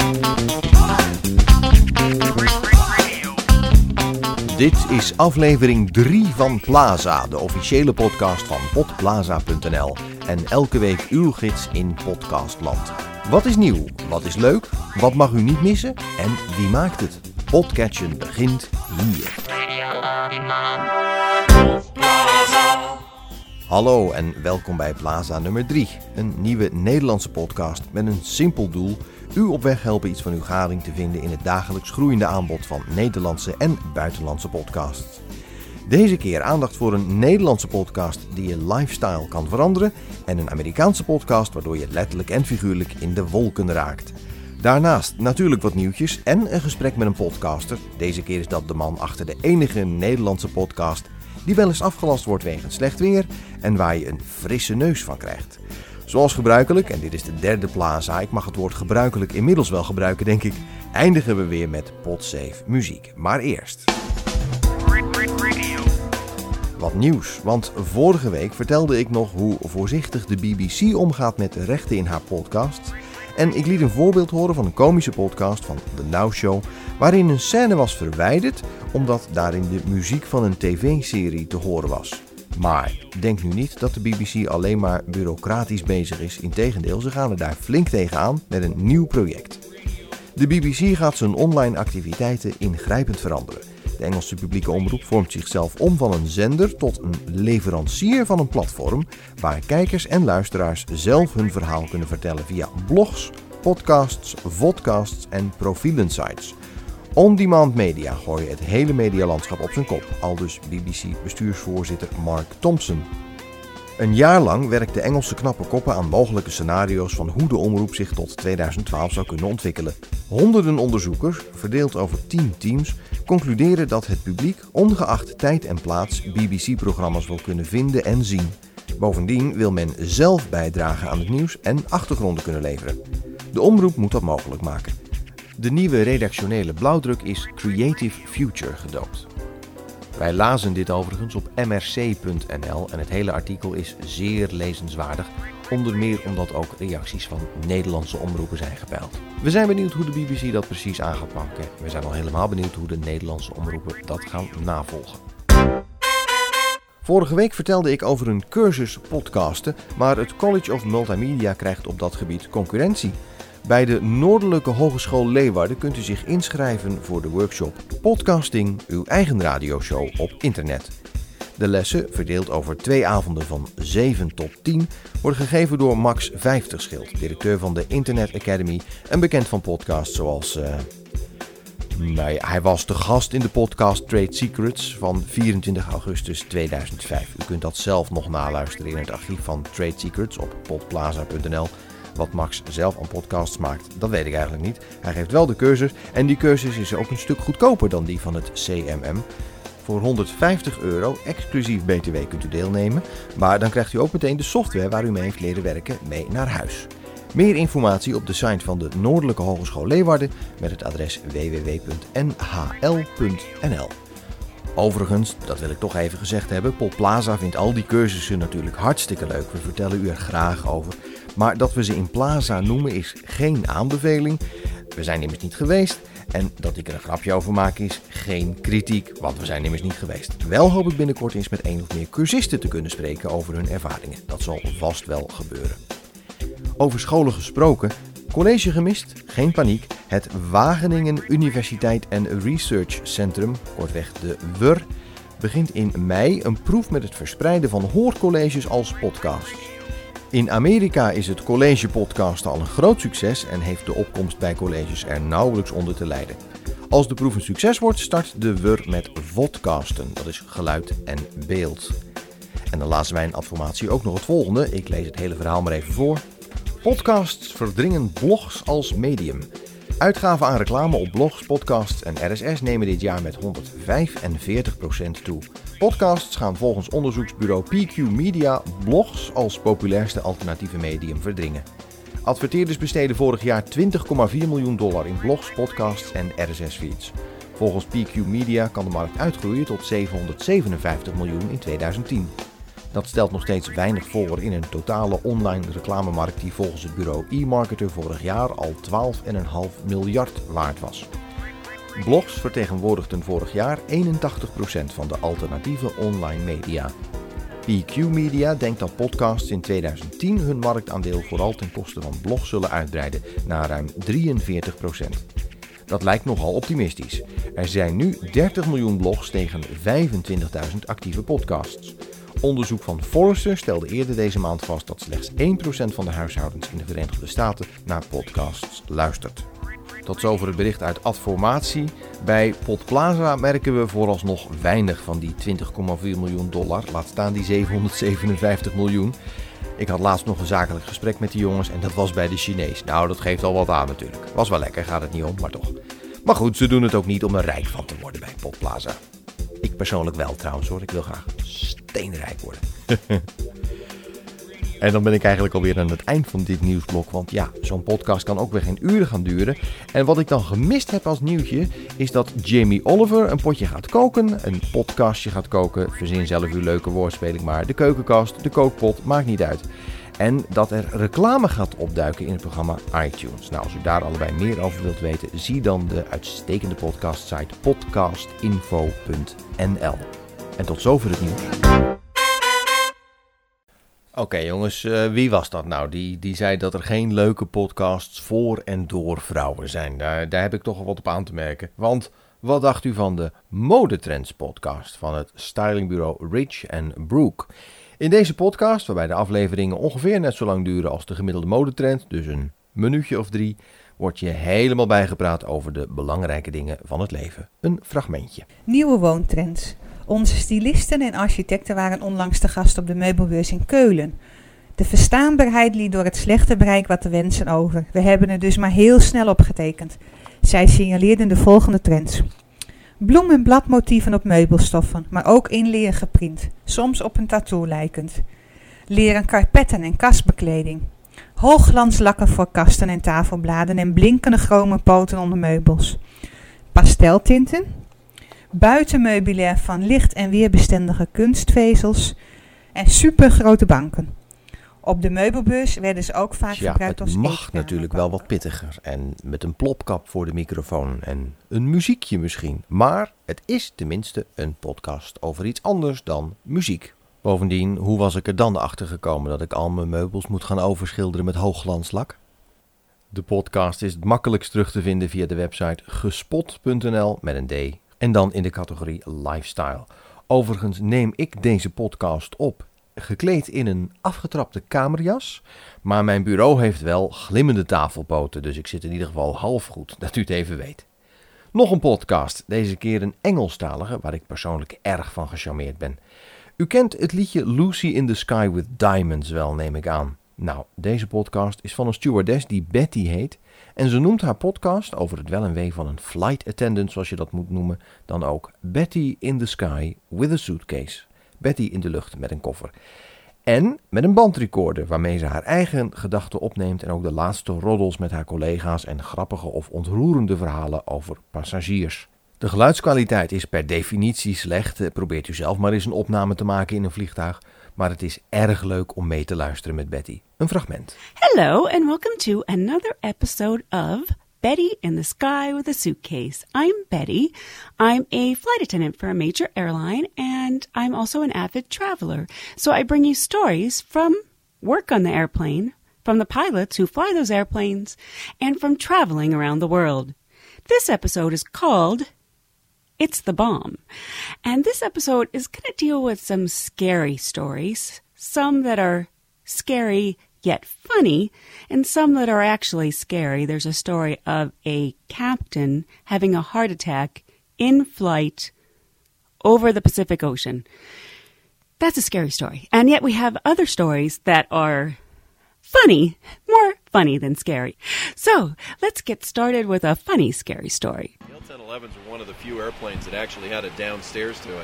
Dit is aflevering 3 van Plaza, de officiële podcast van podplaza.nl. En elke week uw gids in podcastland. Wat is nieuw? Wat is leuk? Wat mag u niet missen? En wie maakt het? Podcatchen begint hier. Hallo en welkom bij Plaza nummer 3. Een nieuwe Nederlandse podcast met een simpel doel: u op weg helpen iets van uw gading te vinden in het dagelijks groeiende aanbod van Nederlandse en buitenlandse podcasts. Deze keer aandacht voor een Nederlandse podcast die je lifestyle kan veranderen en een Amerikaanse podcast waardoor je letterlijk en figuurlijk in de wolken raakt. Daarnaast natuurlijk wat nieuwtjes en een gesprek met een podcaster. Deze keer is dat de man achter de enige Nederlandse podcast die wel eens afgelast wordt wegens slecht weer en waar je een frisse neus van krijgt. Zoals gebruikelijk, en dit is de derde Plaza, ik mag het woord gebruikelijk inmiddels wel gebruiken denk ik, eindigen we weer met Podsafe muziek. Maar eerst wat nieuws, want vorige week vertelde ik nog hoe voorzichtig de BBC omgaat met de rechten in haar podcast. En ik liet een voorbeeld horen van een komische podcast van The Now Show, waarin een scène was verwijderd omdat daarin de muziek van een tv-serie te horen was. Maar denk nu niet dat de BBC alleen maar bureaucratisch bezig is. Integendeel, ze gaan er daar flink tegenaan met een nieuw project. De BBC gaat zijn online activiteiten ingrijpend veranderen. De Engelse publieke omroep vormt zichzelf om van een zender tot een leverancier van een platform waar kijkers en luisteraars zelf hun verhaal kunnen vertellen via blogs, podcasts, vodcasts en profielensites. On-demand media gooien het hele medialandschap op zijn kop, aldus BBC-bestuursvoorzitter Mark Thompson. Een jaar lang werkten Engelse knappe koppen aan mogelijke scenario's van hoe de omroep zich tot 2012 zou kunnen ontwikkelen. Honderden onderzoekers, verdeeld over 10 teams, concluderen dat het publiek ongeacht tijd en plaats BBC-programma's wil kunnen vinden en zien. Bovendien wil men zelf bijdragen aan het nieuws en achtergronden kunnen leveren. De omroep moet dat mogelijk maken. De nieuwe redactionele blauwdruk is Creative Future gedoopt. Wij lazen dit overigens op mrc.nl en het hele artikel is zeer lezenswaardig, onder meer omdat ook reacties van Nederlandse omroepen zijn gepeild. We zijn benieuwd hoe de BBC dat precies aan gaat pakken. We zijn al helemaal benieuwd hoe de Nederlandse omroepen dat gaan navolgen. Vorige week vertelde ik over een cursus podcasten, maar het College of Multimedia krijgt op dat gebied concurrentie. Bij de Noordelijke Hogeschool Leeuwarden kunt u zich inschrijven voor de workshop Podcasting, uw eigen radioshow op internet. De lessen, verdeeld over 2 avonden van 7 tot 10, worden gegeven door Max Vijftigschild, directeur van de Internet Academy en bekend van podcasts zoals... hij was de gast in de podcast Trade Secrets van 24 augustus 2005. U kunt dat zelf nog naluisteren in het archief van Trade Secrets op podplaza.nl. Wat Max zelf aan podcasts maakt, dat weet ik eigenlijk niet. Hij geeft wel de cursus en die cursus is ook een stuk goedkoper dan die van het CMM. Voor €150 exclusief BTW kunt u deelnemen, maar dan krijgt u ook meteen de software waar u mee heeft leren werken mee naar huis. Meer informatie op de site van de Noordelijke Hogeschool Leeuwarden met het adres www.nhl.nl. Overigens, dat wil ik toch even gezegd hebben, Podplaza vindt al die cursussen natuurlijk hartstikke leuk. We vertellen u er graag over. Maar dat we ze in Plaza noemen is geen aanbeveling. We zijn immers niet geweest. En dat ik er een grapje over maak is geen kritiek, want we zijn immers niet geweest. Wel hoop ik binnenkort eens met 1 of meer cursisten te kunnen spreken over hun ervaringen. Dat zal vast wel gebeuren. Over scholen gesproken, college gemist? Geen paniek. Het Wageningen Universiteit en Research Centrum, kortweg de WUR, begint in mei een proef met het verspreiden van hoorcolleges als podcasts. In Amerika is het collegepodcast al een groot succes en heeft de opkomst bij colleges er nauwelijks onder te lijden. Als de proef een succes wordt, start de WUR met vodcasten, dat is geluid en beeld. En dan lazen wij in Adformatie ook nog het volgende, ik lees het hele verhaal maar even voor. Podcasts verdringen blogs als medium. Uitgaven aan reclame op blogs, podcasts en RSS nemen dit jaar met 145% toe. Podcasts gaan volgens onderzoeksbureau PQ Media blogs als populairste alternatieve medium verdringen. Adverteerders besteden vorig jaar $20,4 miljoen in blogs, podcasts en RSS-feeds. Volgens PQ Media kan de markt uitgroeien tot $757 miljoen in 2010. Dat stelt nog steeds weinig voor in een totale online reclamemarkt die volgens het bureau eMarketer vorig jaar al 12,5 miljard waard was. Blogs vertegenwoordigden vorig jaar 81% van de alternatieve online media. PQ Media denkt dat podcasts in 2010 hun marktaandeel vooral ten koste van blogs zullen uitbreiden naar ruim 43%. Dat lijkt nogal optimistisch. Er zijn nu 30 miljoen blogs tegen 25.000 actieve podcasts. Onderzoek van Forrester stelde eerder deze maand vast dat slechts 1% van de huishoudens in de Verenigde Staten naar podcasts luistert. Tot zover het bericht uit Adformatie. Bij Podplaza merken we vooralsnog weinig van die $20,4 miljoen, laat staan die 757 miljoen. Ik had laatst nog een zakelijk gesprek met die jongens en dat was bij de Chinees. Nou, dat geeft al wat aan natuurlijk. Was wel lekker, gaat het niet om, maar toch. Maar goed, ze doen het ook niet om er rijk van te worden bij Podplaza. Ik persoonlijk wel trouwens hoor, ik wil graag steenrijk worden. En dan ben ik eigenlijk alweer aan het eind van dit nieuwsblok, want ja, zo'n podcast kan ook weer geen uren gaan duren. En wat ik dan gemist heb als nieuwtje, is dat Jamie Oliver een potje gaat koken, een podcastje gaat koken, verzin zelf uw leuke woordspeling maar, de keukenkast, de kookpot, maakt niet uit. En dat er reclame gaat opduiken in het programma iTunes. Nou, als u daar allebei meer over wilt weten, zie dan de uitstekende podcastsite podcastinfo.nl. En tot zover het nieuws. Oké, jongens, wie was dat nou? Die zei dat er geen leuke podcasts voor en door vrouwen zijn. Daar heb ik toch wel wat op aan te merken. Want wat dacht u van de Modetrends podcast van het stylingbureau Rich & Brook? In deze podcast, waarbij de afleveringen ongeveer net zo lang duren als de gemiddelde modetrend, dus een minuutje of 3, wordt je helemaal bijgepraat over de belangrijke dingen van het leven. Een fragmentje. Nieuwe woontrends. Onze stylisten en architecten waren onlangs te gast op de meubelbeurs in Keulen. De verstaanbaarheid liet door het slechte bereik wat te wensen over. We hebben het dus maar heel snel opgetekend. Zij signaleerden de volgende trends. Bloem- en bladmotieven op meubelstoffen, maar ook in leer geprint, soms op een tattoo lijkend. Leren karpetten en kastbekleding. Hoogglanslakken voor kasten en tafelbladen en blinkende chromenpoten onder meubels. Pasteltinten. Buitenmeubilair van licht- en weerbestendige kunstvezels. En supergrote banken. Op de meubelbeurs werden ze ook vaak gebruikt als eetkamer. Het mag natuurlijk wel wat pittiger en met een plopkap voor de microfoon en een muziekje misschien. Maar het is tenminste een podcast over iets anders dan muziek. Bovendien, hoe was ik er dan achter gekomen dat ik al mijn meubels moet gaan overschilderen met hoogglanslak? De podcast is het makkelijkst terug te vinden via de website gespot.nl met een D en dan in de categorie lifestyle. Overigens neem ik deze podcast op gekleed in een afgetrapte kamerjas, maar mijn bureau heeft wel glimmende tafelpoten, dus ik zit in ieder geval half goed, dat u het even weet. Nog een podcast, deze keer een Engelstalige, waar ik persoonlijk erg van gecharmeerd ben. U kent het liedje Lucy in the Sky with Diamonds wel, neem ik aan. Nou, deze podcast is van een stewardess die Betty heet en ze noemt haar podcast over het wel en wee van een flight attendant, zoals je dat moet noemen, dan ook Betty in the Sky with a Suitcase. Betty in de lucht met een koffer. En met een bandrecorder waarmee ze haar eigen gedachten opneemt en ook de laatste roddels met haar collega's en grappige of ontroerende verhalen over passagiers. De geluidskwaliteit is per definitie slecht. Probeert u zelf maar eens een opname te maken in een vliegtuig. Maar het is erg leuk om mee te luisteren met Betty. Een fragment. Hello and welcome to another episode of Betty in the Sky with a Suitcase. I'm Betty. I'm a flight attendant for a major airline, and I'm also an avid traveler. So I bring you stories from work on the airplane, from the pilots who fly those airplanes, and from traveling around the world. This episode is called It's the Bomb. And this episode is going to deal with some scary stories, some that are scary yet funny, and some that are actually scary. There's a story of a captain having a heart attack in flight over the Pacific Ocean. That's a scary story. And yet we have other stories that are funny, more funny than scary. So let's get started with a funny, scary story. The L-1011s are one of the few airplanes that actually had a downstairs to it.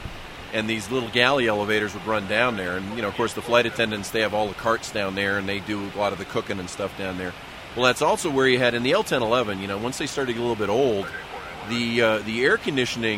And these little galley elevators would run down there. And, you know, of course, the flight attendants, they have all the carts down there, and they do a lot of the cooking and stuff down there. Well, that's also where you had, in the L-1011, you know, once they started to get a little bit old, the air conditioning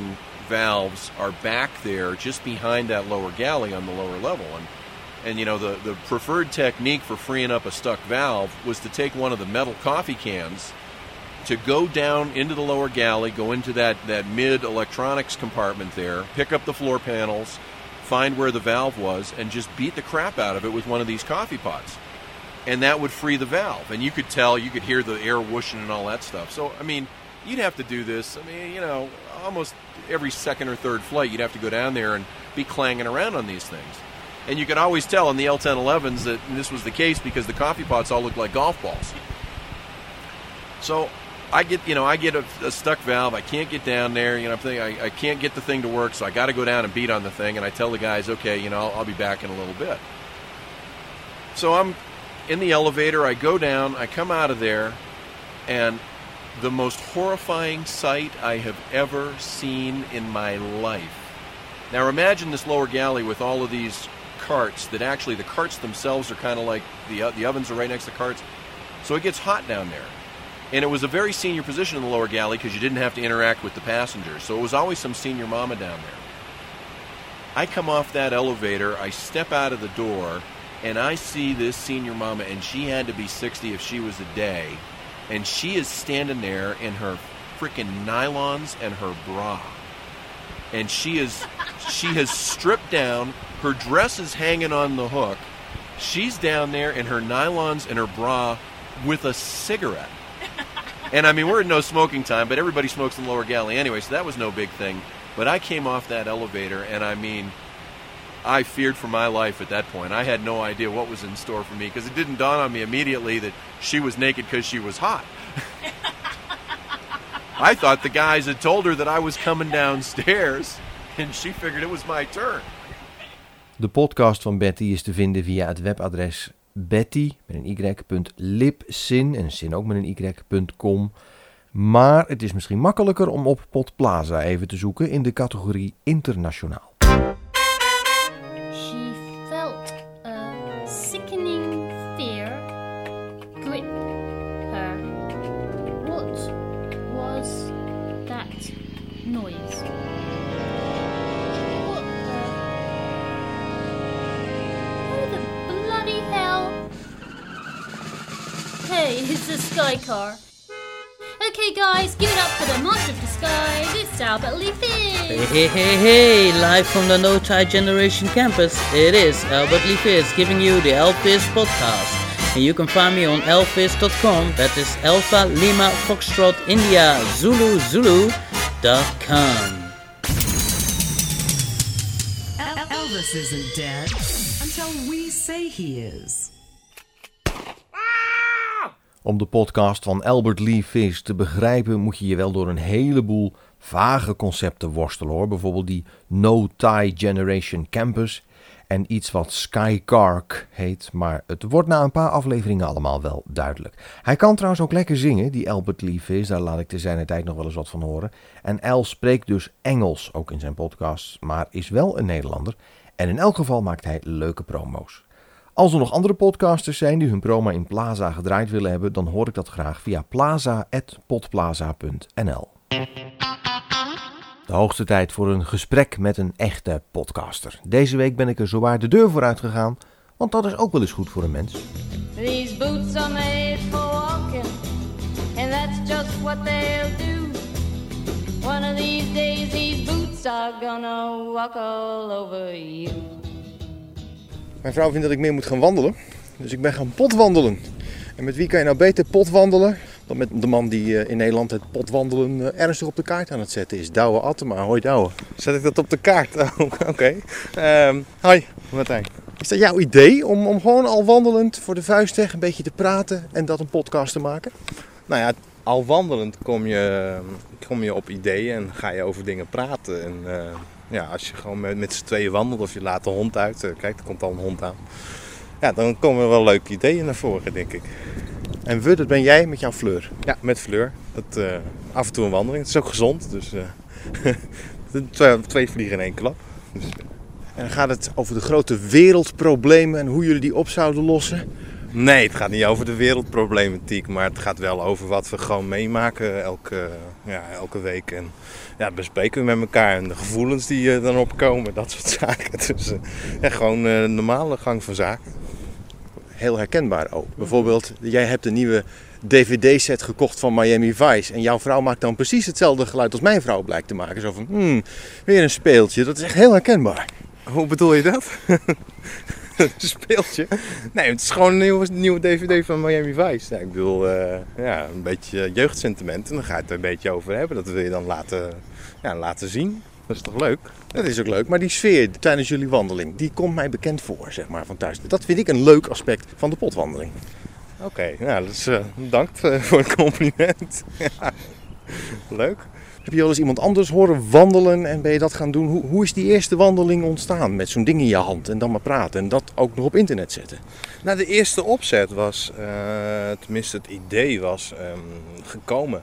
valves are back there just behind that lower galley on the lower level. And you know, the preferred technique for freeing up a stuck valve was to take one of the metal coffee cans, to go down into the lower galley, go into that mid-electronics compartment there, pick up the floor panels, find where the valve was, and just beat the crap out of it with one of these coffee pots. And that would free the valve. And you could hear the air whooshing and all that stuff. So, I mean, you'd have to do this. I mean, you know, almost every second or third flight, you'd have to go down there and be clanging around on these things. And you could always tell on the L-1011s that this was the case because the coffee pots all looked like golf balls. So I get a stuck valve. I can't get down there. You know, I'm thinking I can't get the thing to work, so I got to go down and beat on the thing. And I tell the guys, okay, you know, I'll be back in a little bit. So I'm in the elevator. I go down. I come out of there, and the most horrifying sight I have ever seen in my life. Now imagine this lower galley with all of these carts that actually the carts themselves are kind of like the ovens are right next to carts. So it gets hot down there. And it was a very senior position in the lower galley because you didn't have to interact with the passengers. So it was always some senior mama down there. I come off that elevator, I step out of the door, and I see this senior mama, and she had to be 60 if she was a day. And she is standing there in her freaking nylons and her bra. And she has stripped down, her dress is hanging on the hook. She's down there in her nylons and her bra with a cigarette. And I mean, we're in no smoking time, but everybody smokes in the lower galley anyway, so that was no big thing. But I came off that elevator, and I mean, I feared for my life at that point. I had no idea what was in store for me, because it didn't dawn on me immediately that she was naked because she was hot. I thought the guys had told her that I was coming downstairs, and she figured it was my turn. De podcast van Betty is te vinden via het webadres betty.lipsin, en sin ook met een y.com. Maar het is misschien makkelijker om op Podplaza even te zoeken in de categorie internationaal. She felt a sickening fear grip her. What was that noise? What the bloody hell? Hey, it's a Sky car. Okay guys, give it up for the Master of the Sky. It's Albert Lee Fizz. Hey, live from the No Tie Generation campus, it is Albert Lee Fizz giving you the Elfizz podcast. And you can find me on elfizz.com, that is Alpha Lima Foxtrot India Zulu.com. Elvis isn't dead until we say he is. Om de podcast van Albert Lee Fizz te begrijpen moet je je wel door een heleboel vage concepten worstelen hoor. Bijvoorbeeld die No Tie Generation Campus en iets wat Skycark heet. Maar het wordt na een paar afleveringen allemaal wel duidelijk. Hij kan trouwens ook lekker zingen, die Albert Lee Fizz. Daar laat ik te zijner tijd nog wel eens wat van horen. En El spreekt dus Engels, ook in zijn podcast, maar is wel een Nederlander. En in elk geval maakt hij leuke promo's. Als er nog andere podcasters zijn die hun promo in Plaza gedraaid willen hebben, dan hoor ik dat graag via plaza@podplaza.nl. De hoogste tijd voor een gesprek met een echte podcaster. Deze week ben ik er zowaar de deur voor uitgegaan, want dat is ook wel eens goed voor een mens. These boots are made for walking, and that's just what they'll do. One of these days these boots are gonna walk all over you. Mijn vrouw vindt dat ik meer moet gaan wandelen, dus ik ben gaan potwandelen. En met wie kan je nou beter potwandelen dan met de man die in Nederland het potwandelen ernstig op de kaart aan het zetten is. Douwe Attema. Hoi Douwe. Zet ik dat op de kaart? Oh, oké. Hoi Martijn. Is dat jouw idee om gewoon al wandelend voor de vuist weg een beetje te praten en dat een podcast te maken? Nou ja, al wandelend kom je op ideeën en ga je over dingen praten. En als je gewoon met z'n tweeën wandelt of je laat de hond uit, kijk, er komt al een hond aan. Ja, dan komen er wel leuke ideeën naar voren, denk ik. En dat ben jij met jouw Fleur? Ja, met Fleur. Dat, af en toe een wandeling. Het is ook gezond, dus twee vliegen in één klap. Dus, En dan gaat het over de grote wereldproblemen en hoe jullie die op zouden lossen. Nee, het gaat niet over de wereldproblematiek, maar het gaat wel over wat we gewoon meemaken elke week. En ja, bespreken we met elkaar en de gevoelens die dan opkomen, dat soort zaken. Dus gewoon een normale gang van zaken. Heel herkenbaar ook. Bijvoorbeeld, jij hebt een nieuwe DVD-set gekocht van Miami Vice en jouw vrouw maakt dan precies hetzelfde geluid als mijn vrouw blijkt te maken. Zo van, weer een speeltje. Dat is echt heel herkenbaar. Hoe bedoel je dat? Een speeltje? Nee, het is gewoon een nieuwe DVD van Miami Vice. Ja, ik bedoel, een beetje jeugdsentiment en dan ga je het er een beetje over hebben. Dat wil je dan laten zien. Dat is toch leuk? Dat is ook leuk, maar die sfeer tijdens jullie wandeling, die komt mij bekend voor, zeg maar, van thuis. Dat vind ik een leuk aspect van de potwandeling. Oké, dus bedankt voor het compliment. Ja, leuk. Heb je wel eens iemand anders horen wandelen en ben je dat gaan doen? Hoe is die eerste wandeling ontstaan? Met zo'n ding in je hand en dan maar praten en dat ook nog op internet zetten? Nou, de eerste opzet was, tenminste het idee was gekomen.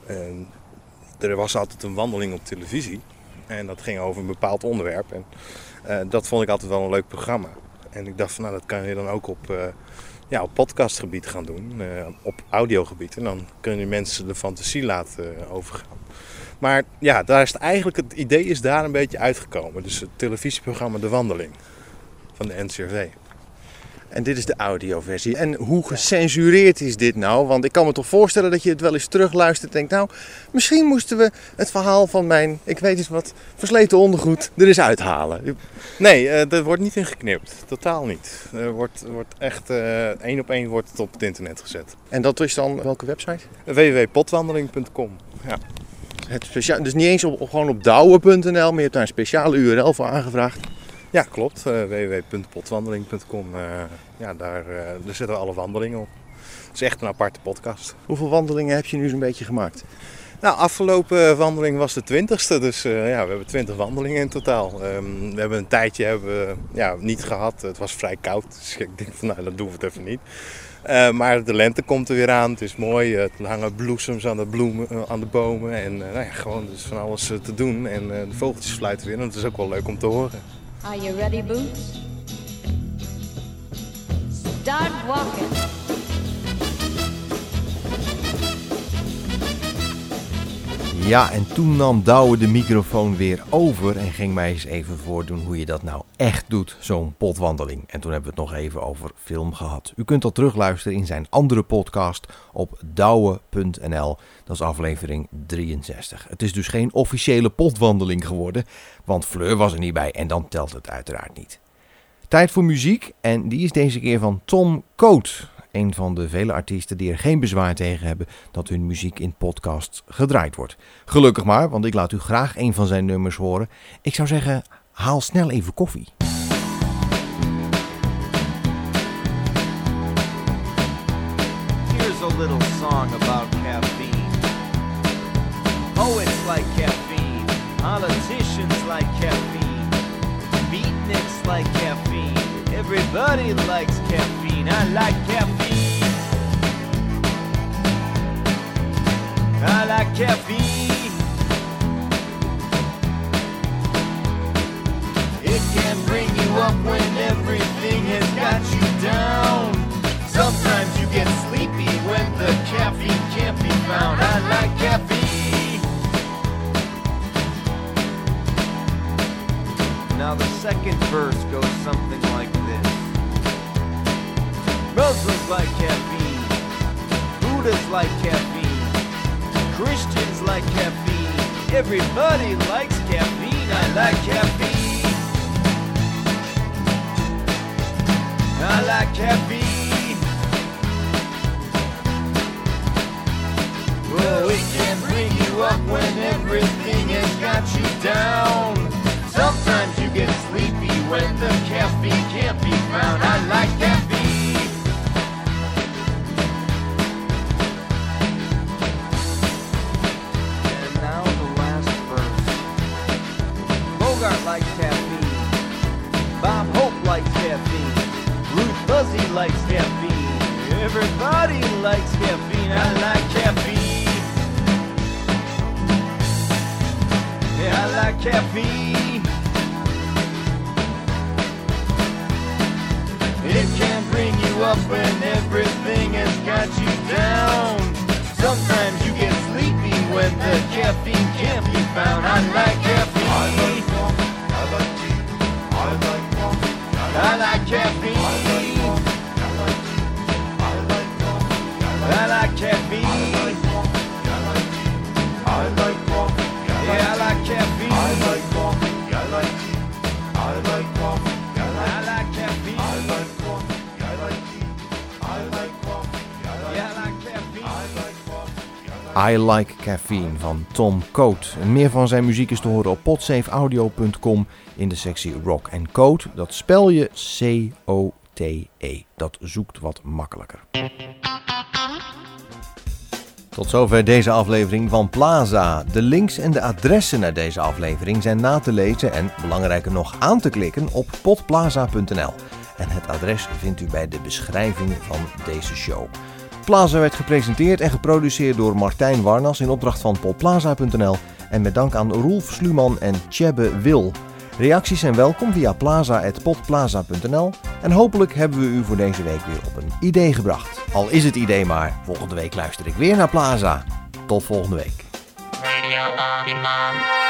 Er was altijd een wandeling op televisie en dat ging over een bepaald onderwerp. En dat vond ik altijd wel een leuk programma. En ik dacht van, dat kan je dan ook op podcastgebied gaan doen, op audiogebied. En dan kunnen je mensen de fantasie laten overgaan. Maar ja, het idee is daar een beetje uitgekomen. Dus het televisieprogramma De Wandeling van de NCRV. En dit is de audioversie. En hoe gecensureerd is dit nou? Want ik kan me toch voorstellen dat je het wel eens terugluistert en denkt, nou, misschien moesten we het verhaal van mijn, ik weet eens wat, versleten ondergoed er eens uithalen. Nee, er wordt niet in geknipt. Totaal niet. Er wordt echt 1 op 1 wordt het op het internet gezet. En dat is dan welke website? www.potwandeling.com. Ja. Dus niet eens gewoon op douwe.nl, maar je hebt daar een speciale URL voor aangevraagd. Ja, klopt. www.potwandeling.com. Daar zetten we alle wandelingen op. Het is echt een aparte podcast. Hoeveel wandelingen heb je nu zo'n beetje gemaakt? Nou, afgelopen wandeling was de 20ste. Dus we hebben 20 wandelingen in totaal. We hebben een tijdje niet gehad. Het was vrij koud. Dus ik denk van, dat doen we het even niet. Maar de lente komt er weer aan. Het is mooi. Er hangen bloesems aan de bomen. En gewoon dus van alles te doen. En de vogeltjes fluiten weer. En het is ook wel leuk om te horen. Are you ready, Boots? Start walking. Ja, en toen nam Douwe de microfoon weer over en ging mij eens even voordoen hoe je dat nou echt doet, zo'n potwandeling. En toen hebben we het nog even over film gehad. U kunt dat terugluisteren in zijn andere podcast op douwe.nl. Dat is aflevering 63. Het is dus geen officiële potwandeling geworden, want Fleur was er niet bij en dan telt het uiteraard niet. Tijd voor muziek en die is deze keer van Tom Coat. Een van de vele artiesten die er geen bezwaar tegen hebben dat hun muziek in podcasts gedraaid wordt. Gelukkig maar, want ik laat u graag een van zijn nummers horen. Ik zou zeggen, haal snel even koffie. Here's a little song about caffeine. Poets like caffeine, politicians like caffeine, beatniks like caffeine. Everybody likes caffeine. I like caffeine. I like caffeine. It can bring you up when everything has got you down. Sometimes you get sleepy when the caffeine can't be found. I like caffeine. Now the second verse goes something like this. Muslims like caffeine, Buddhists like caffeine, Christians like caffeine, everybody likes caffeine. I like caffeine. I like caffeine. Oh, it can bring you up when everything has got you down. Sometimes you get sleepy when the caffeine can't be found. I like caffeine. And now the last verse. Bogart likes caffeine. Bob Hope likes caffeine. Ruth Buzzy likes caffeine. Everybody likes caffeine. I like caffeine. Yeah, I like caffeine. It can bring you up when everything has got you down. Sometimes you get sleepy when the caffeine can't be found. I like caffeine. I like coffee. I like tea. I like coffee. I like caffeine. I like coffee. I like tea. I like coffee. I like caffeine. I like coffee. I like tea. I like coffee. Yeah, I like caffeine. I like coffee. I like tea. I like coffee. I like caffeine. I like coffee. I like tea. I like coffee. Yeah, I like caffeine. I like coffee. I Like Caffeine van Tom Code. En meer van zijn muziek is te horen op podsafeaudio.com in de sectie Rock & Code. Dat spel je C-O-T-E. Dat zoekt wat makkelijker. Tot zover deze aflevering van Plaza. De links en de adressen naar deze aflevering zijn na te lezen en, belangrijker nog, aan te klikken op podplaza.nl. En het adres vindt u bij de beschrijving van deze show. Plaza werd gepresenteerd en geproduceerd door Martijn Warnas in opdracht van podplaza.nl en met dank aan Roelf Sluman en Tjebbe Wil. Reacties zijn welkom via plaza@podplaza.nl en hopelijk hebben we u voor deze week weer op een idee gebracht. Al is het idee maar, volgende week luister ik weer naar Plaza. Tot volgende week. Radio Bobby Man.